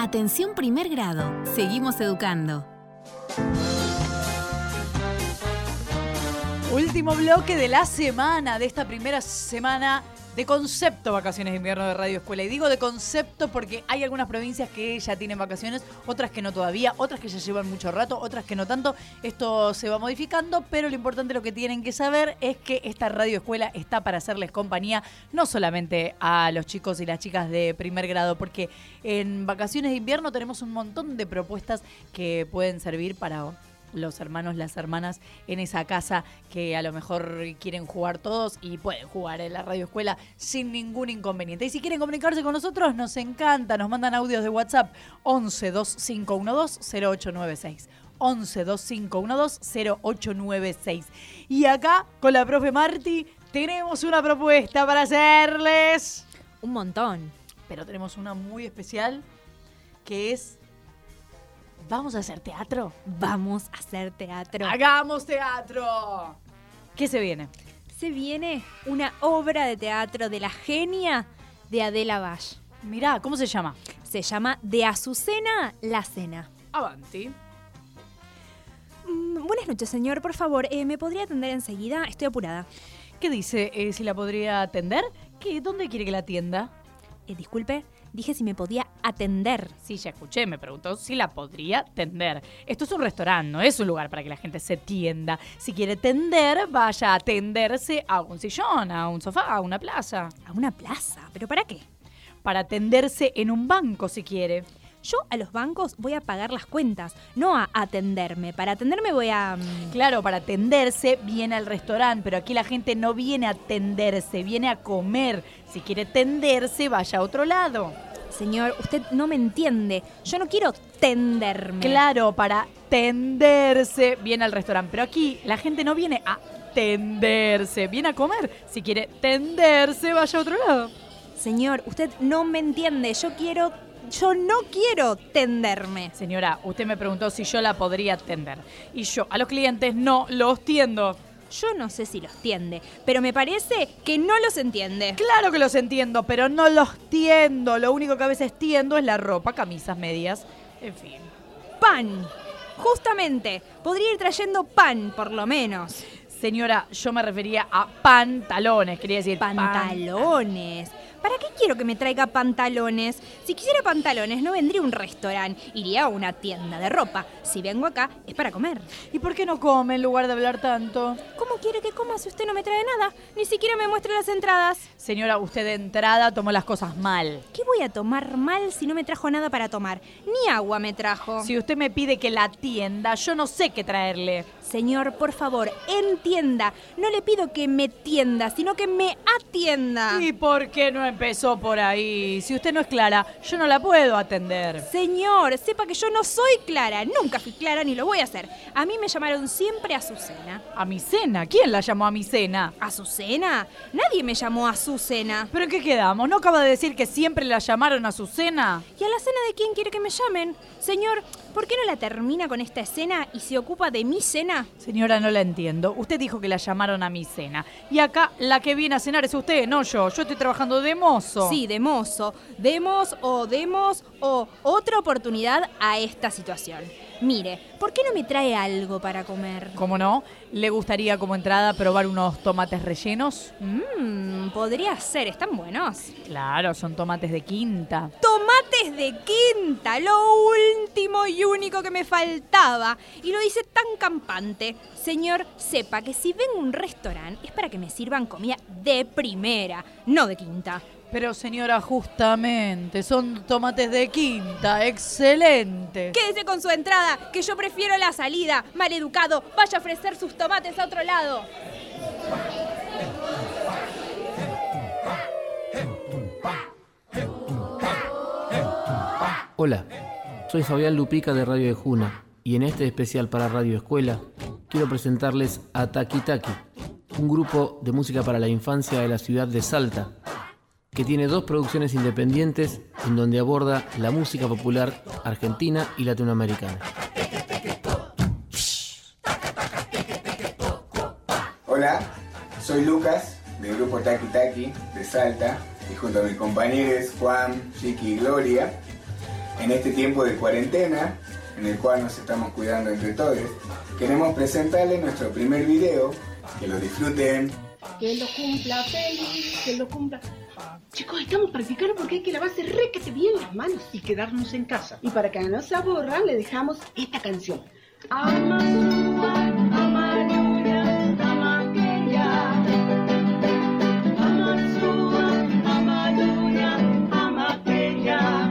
Atención primer grado. Seguimos educando. Último bloque de la semana, de esta primera semana de concepto vacaciones de invierno de Radio Escuela. Y digo de concepto porque hay algunas provincias que ya tienen vacaciones, otras que no todavía, otras que ya llevan mucho rato, otras que no tanto. Esto se va modificando, pero lo importante, lo que tienen que saber es que esta Radio Escuela está para hacerles compañía no solamente a los chicos y las chicas de primer grado, porque en vacaciones de invierno tenemos un montón de propuestas que pueden servir para los hermanos, las hermanas en esa casa que a lo mejor quieren jugar todos y pueden jugar en la Radio Escuela sin ningún inconveniente. Y si quieren comunicarse con nosotros, nos encanta, nos mandan audios de WhatsApp 11 2512 0896. 11 2512 0896. Y acá con la profe Marti tenemos una propuesta para hacerles. Un montón. Pero tenemos una muy especial que es: ¿vamos a hacer teatro? Vamos a hacer teatro. ¡Hagamos teatro! ¿Qué se viene? Se viene una obra de teatro de la genia de Adela Bash. Mirá, ¿cómo se llama? Se llama De Azucena la Cena. Avanti. Buenas noches, señor. Por favor, ¿me podría atender enseguida? Estoy apurada. ¿Qué dice? ¿Si la podría atender? ¿Dónde quiere que la atienda? Disculpe, dije si me podía atender. Sí, ya escuché, me preguntó si la podría tender. Esto es un restaurante, no es un lugar para que la gente se tienda. Si quiere tender, vaya a tenderse a un sillón, a un sofá, a una plaza. ¿A una plaza? ¿Pero para qué? Para tenderse en un banco, si quiere. Yo a los bancos voy a pagar las cuentas, no a atenderme. Para atenderme voy a... Claro, para atenderse viene al restaurante, pero aquí la gente no viene a atenderse, viene a comer. Si quiere tenderse, vaya a otro lado. Señor, usted no me entiende. Yo no quiero tenderme. Claro, para tenderse viene al restaurante, pero aquí la gente no viene a tenderse, viene a comer. Si quiere tenderse, vaya a otro lado. Señor, usted no me entiende. Yo no quiero tenderme. Señora, usted me preguntó si yo la podría tender. Y yo a los clientes no los tiendo. Yo no sé si los tiende, pero me parece que no los entiende. Claro que los entiendo, pero no los tiendo. Lo único que a veces tiendo es la ropa, camisas, medias, en fin. Pan. Justamente. Podría ir trayendo pan, por lo menos. Señora, yo me refería a pantalones, quería decir pantalones. ¿Para qué quiero que me traiga pantalones? Si quisiera pantalones, no vendría a un restaurante, iría a una tienda de ropa. Si vengo acá, es para comer. ¿Y por qué no come en lugar de hablar tanto? ¿Cómo quiere que coma si usted no me trae nada? Ni siquiera me muestra las entradas. Señora, usted de entrada tomó las cosas mal. ¿Qué voy a tomar mal si no me trajo nada para tomar? Ni agua me trajo. Si usted me pide que la atienda, yo no sé qué traerle. Señor, por favor, entienda. No le pido que me tienda, sino que me atienda. ¿Y por qué no empezó por ahí? Si usted no es clara, yo no la puedo atender. Señor, sepa que yo no soy clara. Nunca fui clara ni lo voy a hacer. A mí me llamaron siempre Azucena. ¿A mi cena? ¿Quién la llamó a mi cena? ¿Azucena? Nadie me llamó Azucena. ¿Pero en qué quedamos? ¿No acaba de decir que siempre la llamaron Azucena? ¿Y a la cena de quién quiere que me llamen? Señor, ¿por qué no la termina con esta escena y se ocupa de mi cena? Señora, no la entiendo. Usted dijo que la llamaron a mi cena. Y acá la que viene a cenar es usted, no yo. Yo estoy trabajando de mozo. Sí, de mozo. Demos otra oportunidad a esta situación. Mire, ¿por qué no me trae algo para comer? ¿Cómo no? ¿Le gustaría como entrada probar unos tomates rellenos? Podría ser, están buenos. Claro, son tomates de quinta. ¡Tomates de quinta! Lo último y único que me faltaba. Y lo dice tan campante. Señor, sepa que si vengo a un restaurante es para que me sirvan comida de primera, no de quinta. Pero señora, justamente, son tomates de quinta, excelente. Quédese con su entrada, que yo prefiero la salida. Maleducado, vaya a ofrecer sus tomates a otro lado. Hola, soy Fabián Lupica de Radio de Juna y en este especial para Radio Escuela quiero presentarles a Taki Taki, un grupo de música para la infancia de la ciudad de Salta, que tiene 2 producciones independientes en donde aborda la música popular argentina y latinoamericana. Hola, soy Lucas, del grupo Taki Taki de Salta, y junto a mis compañeros Juan, Chiqui y Gloria, en este tiempo de cuarentena, en el cual nos estamos cuidando entre todos, queremos presentarles nuestro primer video. Que lo disfruten. Que lo cumpla feliz, que lo cumpla. Chicos, estamos practicando porque hay que lavarse requete bien las manos y quedarnos en casa. Y para que no se aburran, le dejamos esta canción. Amasúa, amaluya, amaqueya. Amasúa, amaluya, amaqueya.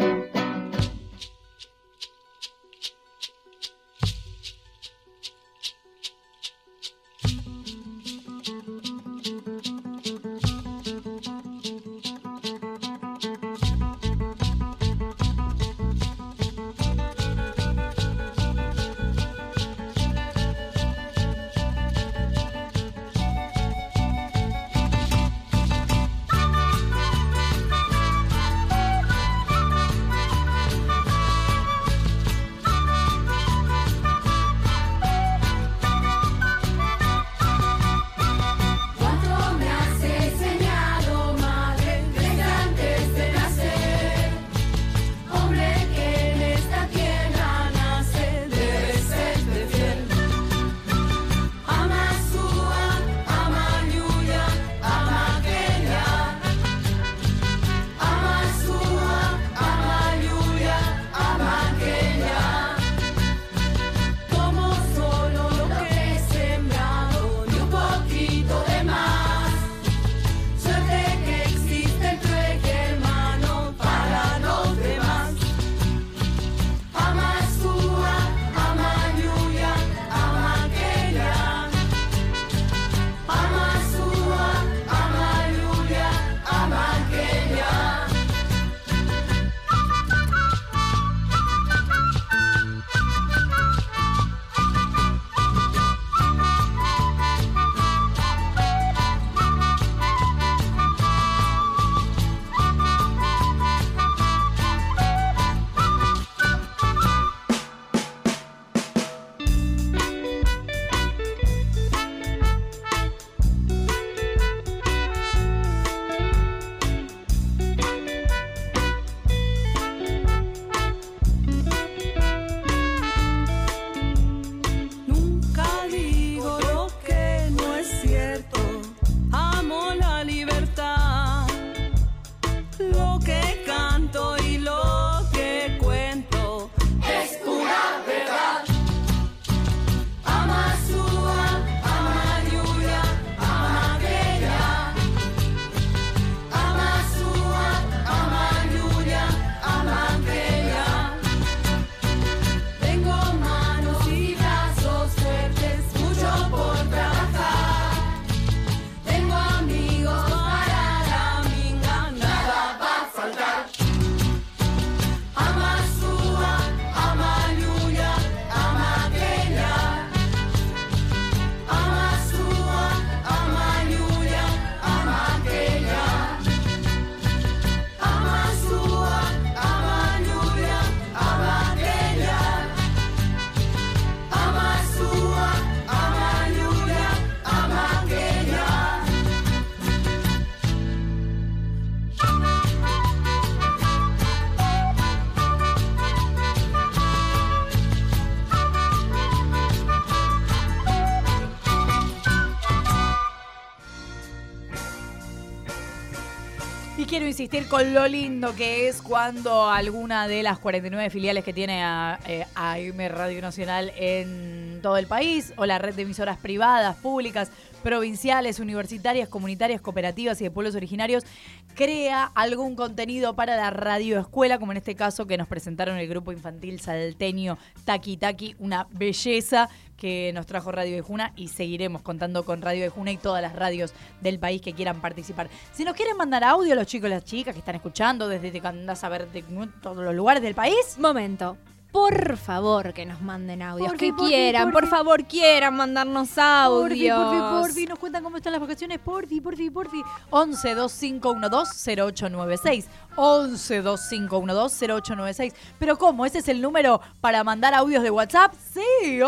Y quiero insistir con lo lindo que es cuando alguna de las 49 filiales que tiene AM Radio Nacional en todo el país, o la red de emisoras privadas, públicas, provinciales, universitarias, comunitarias, cooperativas y de pueblos originarios, crea algún contenido para la radioescuela, como en este caso que nos presentaron el grupo infantil salteño Taki Taki, una belleza que nos trajo Radio de Juna, y seguiremos contando con Radio de Juna y todas las radios del país que quieran participar. Si nos quieren mandar audio los chicos y las chicas que están escuchando desde que andás a ver de todos los lugares del país. Momento. Por favor, que nos manden audios. Que quieran, por favor, quieran mandarnos audios. Porfi, nos cuentan cómo están las vacaciones. Porfi. 11-2512-0896. 11-2512-0896. ¿Pero cómo? ¿Ese es el número para mandar audios de WhatsApp? Sí,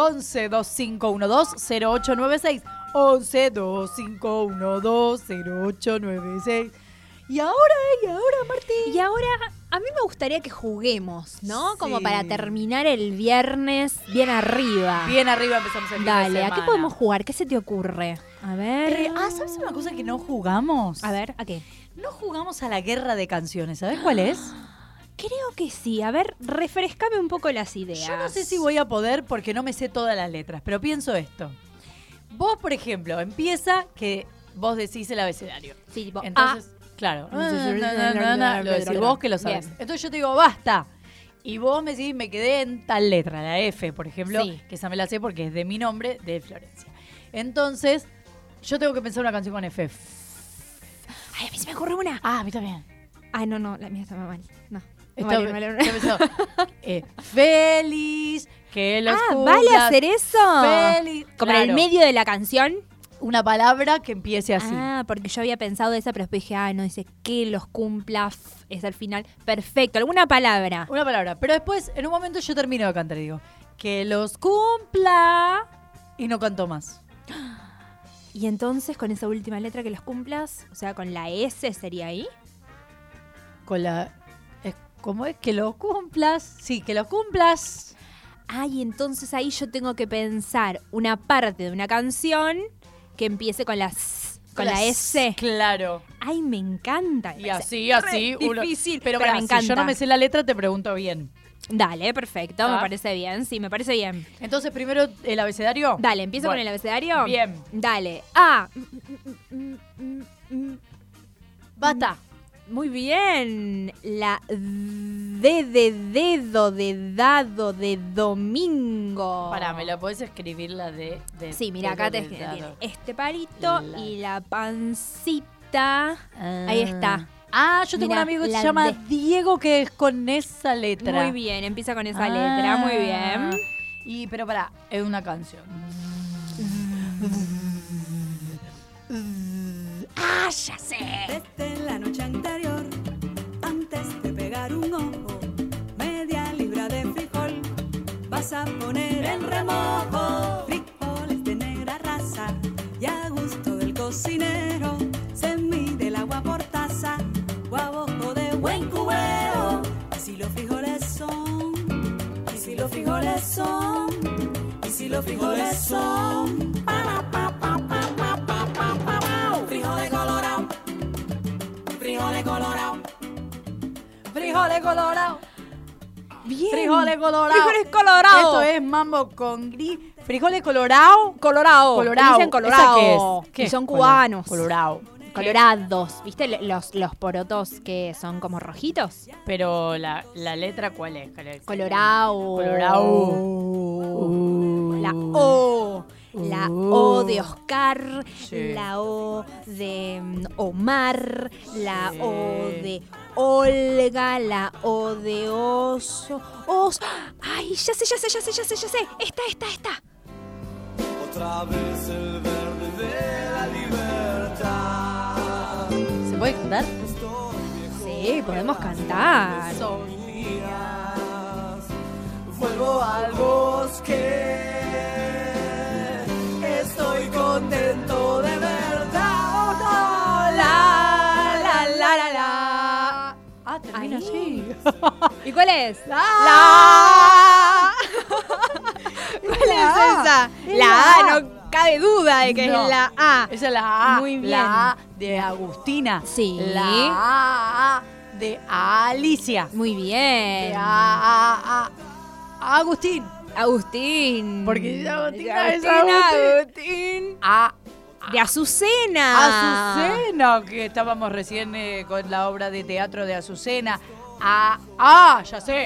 11-2512-0896. 11-2512-0896. Y ahora, Martín. Y ahora A mí me gustaría que juguemos, ¿no? Como Sí. para terminar el viernes bien arriba. Bien arriba empezamos el fin de Dale, ¿a semana. qué podemos jugar? ¿Qué se te ocurre? A ver. ¿Sabes una cosa que no jugamos? A ver, ¿a qué? No jugamos a la guerra de canciones. ¿Sabes cuál es? Creo que sí. A ver, refrescame un poco las ideas. Yo no sé si voy a poder porque no me sé todas las letras, pero pienso esto. Vos, por ejemplo, empieza que vos decís el abecedario. Sí, tipo, Entonces, claro, lo decís vos que lo sabés. Bien. Entonces yo te digo, basta. Y vos me decís, me quedé en tal letra, la F, por ejemplo, Sí. que esa me la sé porque es de mi nombre, de Florencia. Entonces, yo tengo que pensar una canción con F. Ay, a mí se me ocurre una. Ah, a mí también. Ay, no, la mía está mal. No. Está- Vale, vale, ya empezó. Feliz, que los ¿vale cumplas. hacer eso? Feliz. Como en el Claro. medio de la canción. Una palabra que empiece así. Ah, porque yo había pensado esa, pero después dije, no, dice que los cumpla, es al final. Perfecto, alguna palabra. Una palabra. Pero después, en un momento, yo termino de cantar y digo, que los cumpla. Y no canto más. Y entonces, con esa última letra que los cumplas, o sea, con la S sería ahí. Con la. ¿Cómo es? Que los cumplas. Sí, que los cumplas. Y entonces ahí yo tengo que pensar una parte de una canción que empiece con la S. Claro. Ay, me encanta. Y así, así. Difícil, Pero me pará, encanta. si yo no me sé la letra, te pregunto bien. Dale, perfecto, ¿Ah? me parece bien. Sí, me parece bien. Entonces, primero el abecedario. Dale, empiezo Bueno, con el abecedario. Bien. Dale. Basta. Muy bien. La D de dedo, de dado, de domingo. Pará, ¿me la podés escribir la de Sí, mira, acá de tiene dado? este palito La- y la pancita. Ahí está. Yo tengo Mirá, un amigo que la se llama D. Diego que es con esa letra. Muy bien, empieza con esa letra, muy bien. Pero pará, es una canción. Ya sé. Desde la noche anterior, antes de pegar un ojo, media libra de frijol, vas a poner en remojo. Frijoles de negra raza y a gusto del cocinero, se mide el agua por taza, o a ojo de buen cubero. Y si los frijoles son, y si los frijoles son, y si los frijoles son, frijoles colorados, frijoles colorados, Frijoles colorados. Bien. Frijoles colorados. Frijoles colorados. Esto es mambo con gris. Frijoles colorados. Colorado. Colorado. Dicen colorado. ¿Esa qué es? ¿Qué Y es son cubanos. Colorado. Colorados. ¿Viste los porotos que son como rojitos? Pero la letra, ¿cuál es? Colorado. Colorado. La O. La O de Oscar, Sí. la O de Omar, la Sí. O de Olga, la O de Oso. ¡Ay, ya sé! Esta. otra vez el verde de la libertad. ¿Se puede cantar? Sí, podemos cantar. Son días. Vuelvo al bosque. Estoy contento de verdad. Oh, no. La. Termina Ahí. así. ¿Y cuál es? La. ¿Cuál es esa? La A, no cabe duda de que No. es la A. Esa es la A. Muy bien. La A de Agustina. Sí. La A de Alicia. Muy bien. De A Agustín. Agustín. Porque Agustina es Agustín. A De Azucena. Azucena, que estábamos recién con la obra de teatro de Azucena. Ya sé.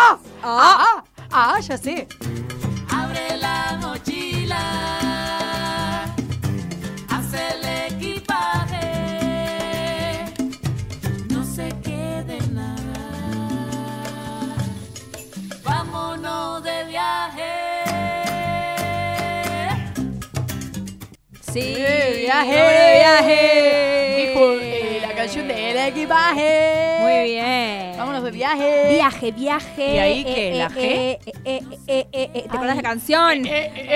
Ya sé. Abre la mochila, hace el equipaje, no se quede nada, vámonos de viaje. Sí. Viaje. Dijo la canción del equipaje. Muy bien. Vámonos de viaje. Viaje. ¿Y ahí qué? ¿La G? ¿Te acordás la canción? Qué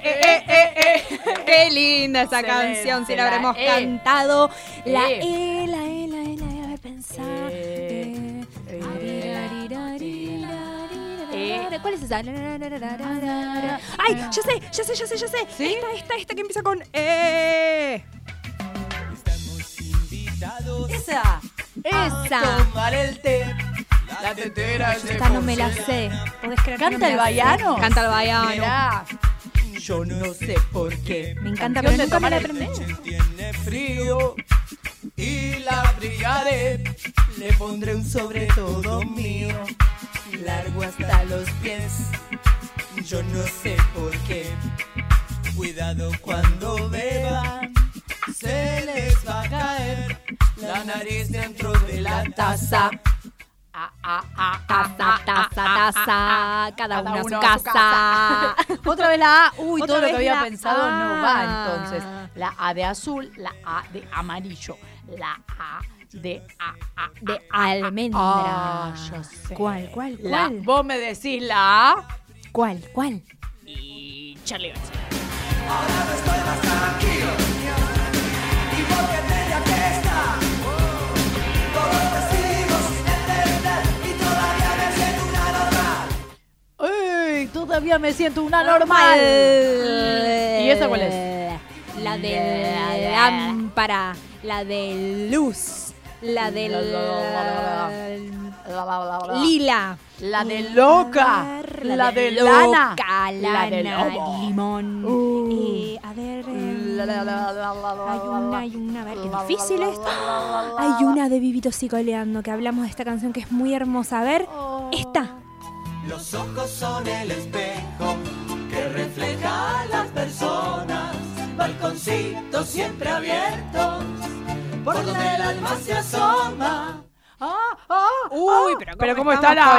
linda esa Excelente, canción, si la la habremos E. cantado. La E. E, a ver, pensar. ¿Cuál es esa? Ay, ya sé. ¿Sí? Esta que empieza con E. Esa. Tomar el té. La tetera es de Esta no me la sé. ¿Podés creer que no ¿Canta me el la sé? baiano? Canta el baiano. Mirá. Yo no sé por qué. Me encanta, Canción pero nunca de me la tomar el aprendí. té. Tiene frío y la abrigaré. Le pondré un sobre todo mío, largo hasta los pies. Yo no sé por qué. Cuidado cuando beban, se les va a caer la nariz dentro de la taza. Taza. Cada uno a su casa. Otra vez la A. Uy, Otra todo lo vez que había la pensado A. no va entonces. La A de azul, la A de amarillo, la A de De almendra. Ah, yo sé. ¿Cuál? Vos me decís la A ¿Cuál? y Charlie García. ¡Ey! Todavía me siento una normal. ¿Y esa cuál es? La de la lámpara, la de luz, la del lila. La de loca. La de lana. La de lobo. Limón. A ver. Hay una, a ver, qué difícil esto. Hay una de Vivito Psicoleando que hablamos de esta canción que es muy hermosa. A ver, esta. Los ojos son el espejo que refleja a las personas, balconcitos siempre abiertos, por donde el alma se asoma. Uy, pero ¿cómo está la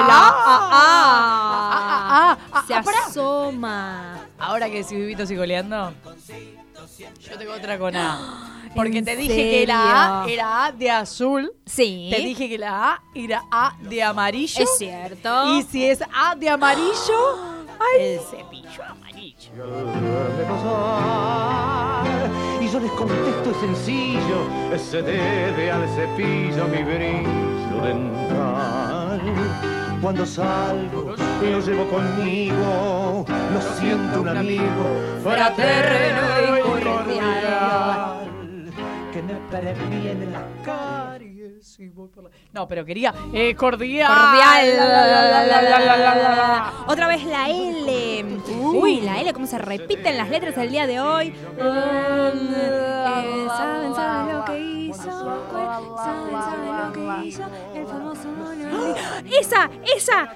Se asoma. Ahora que si Vivito Psicoleando, yo tengo otra con A. Porque ¿En te dije que la A serio? era A de azul. Sí. Te dije que la A era A de amarillo. Es cierto. Y si es A de amarillo, el cepillo amarillo. Y yo les contesto es sencillo, ese debe al cepillo mi brillo dental. Cuando salgo lo llevo conmigo, lo siento un amigo fraterno y cordial, que me previene las caries y voy por la... No, pero quería cordial. Otra vez la L. Uy, la L, cómo se repiten las letras el día de hoy. ¿Saben lo que hizo? ¿Saben lo que hizo? El famoso mono. ¡Esa! ¡Ya está!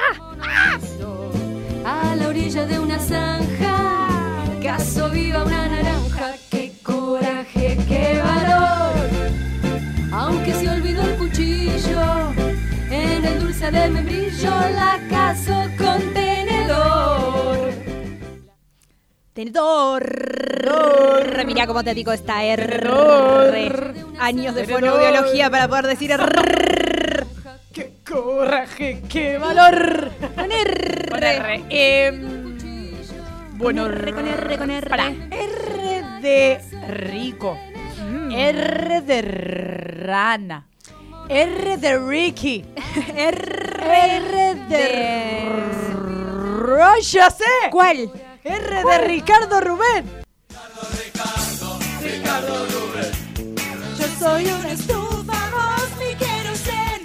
A la orilla de una zanja, caso viva una naranja. ¡Qué coraje, qué valor! Aunque se olvidó el cuchillo, en el dulce de membrillo la caso con tenedor. Tenedor. Mirá cómo te digo esta R. Años de fonoaudiología para poder decir R. ¡Qué coraje, qué valor! Con R. Con R. Bueno, con R. Pará. R de rico. R de rana. R de Ricky. R de... ¡Ya sé! ¿Cuál? R de Ricardo Rubén. Ricardo Rubén, Yo soy una estufa, vos mi querosén.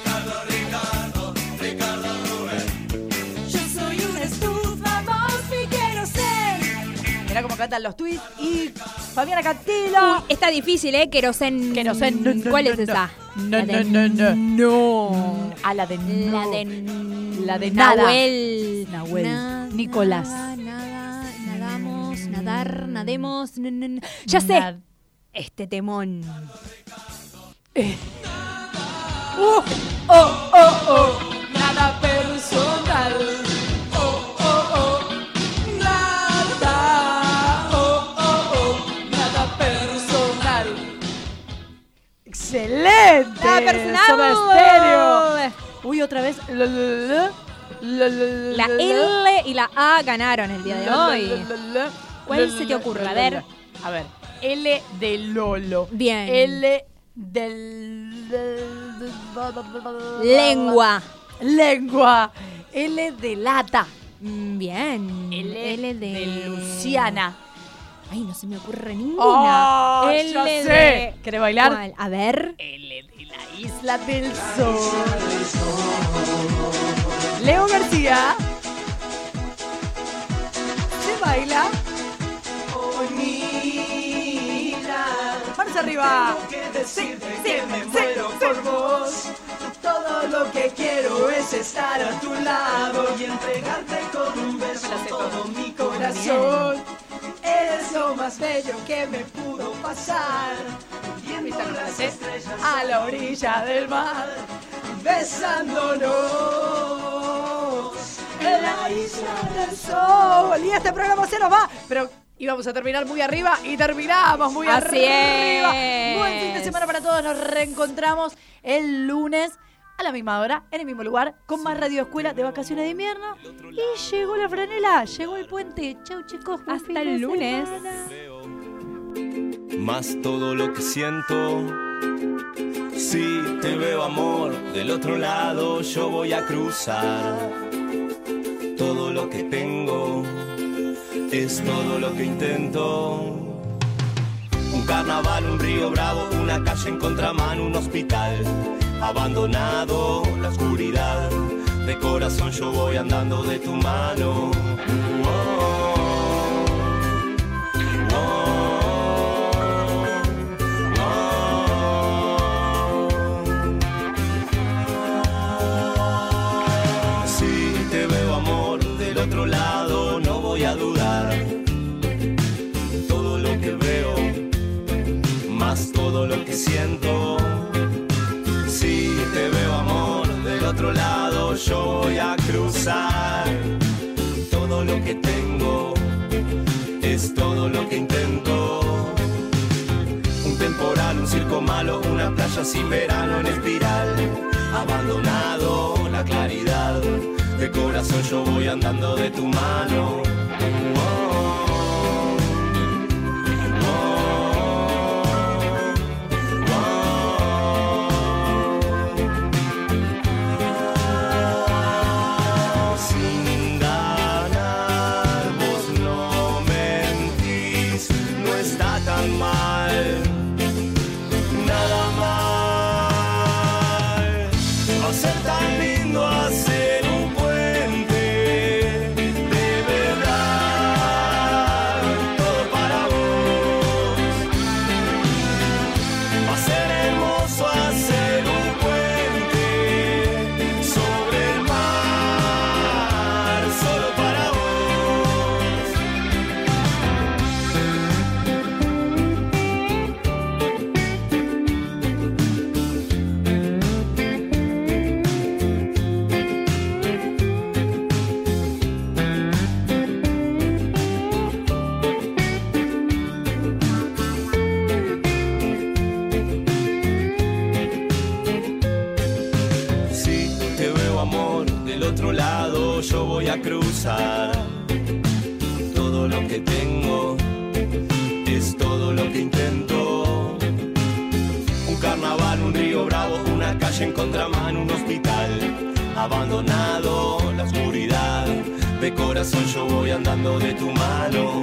Ricardo Rubén. Yo soy una estufa, vos mi querosén. Mirá cómo cantan los tweets. Y Fabiana Cantilo. Uy, está difícil, Querosén. Querosén, no, ¿Cuál no, es no. esa? No, La de no. No. A la de no. La de nada. Nahuel. Nahuel. Nicolás. Nada, nadamos, nadar, nademos. Ya sé. Este temón. Nada personal. Nada. Nada personal. ¡Excelente! Nada personal. Soda Stereo. Uy, otra vez. La L y la A ganaron el día de hoy. ¿Cuál se te ocurre? A ver. A ver. L de Lolo. Bien. L del... Lengua. Lengua. L de lata. Bien. L de Luciana. Ay, no se me ocurre ninguna. Oh, ya sé. ¿Querés bailar? ¿Cuál? A ver. L de la Isla del Sol. Leo García. Se baila. Manos arriba. Sí, me muero por vos. Todo lo que quiero es estar a tu lado y entregarte con un beso todo mi corazón. Eres lo más bello que me pudo pasar. Viendo las estrellas a la orilla del mar, besándonos en la Isla del Sol. Y este programa se nos va, pero íbamos a terminar muy arriba y terminamos muy Así arriba. es. Buen fin de semana para todos. Nos reencontramos el lunes a la misma hora, en el mismo lugar, con más Radio Escuela de vacaciones de invierno. Y llegó la franela, llegó el puente. Chau, chicos. Hasta el lunes. Más todo lo que siento. Si te veo, amor, del otro lado yo voy a cruzar. Todo lo que tengo es todo lo que intento. Un carnaval, un río bravo, una calle en contramano, un hospital abandonado, la oscuridad. De corazón yo voy andando de tu mano. Si te veo, amor, del otro lado no voy a dudar. Todo lo que veo, más todo lo que siento. Si te veo, amor, del otro lado yo voy a cruzar. Todo lo que tengo es todo lo que intento. Un temporal, un circo malo, una playa sin verano en espiral. Abandonado, la claridad. De corazón yo voy andando de tu mano. Yo voy a cruzar. Todo lo que tengo es todo lo que intento. Un carnaval, un río bravo, una calle en contramano, un hospital abandonado, la oscuridad. De corazón yo voy andando de tu mano.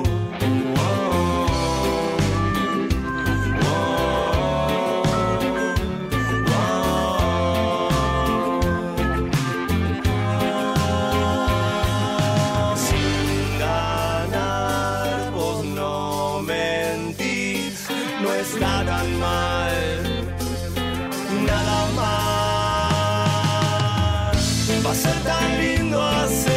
Va a ser tan lindo hacer